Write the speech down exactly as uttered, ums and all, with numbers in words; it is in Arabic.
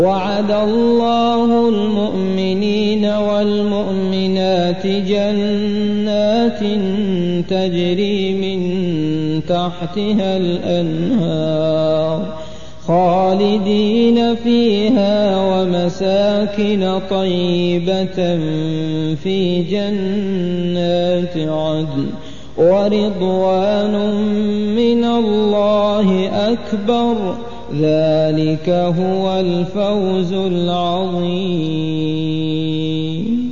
وعد الله المؤمنين والمؤمنات جنات تجري من تحتها الأنهار خالدين فيها ومساكن طيبة في جنات عدن ورضوان من الله أكبر ذلك هو الفوز العظيم.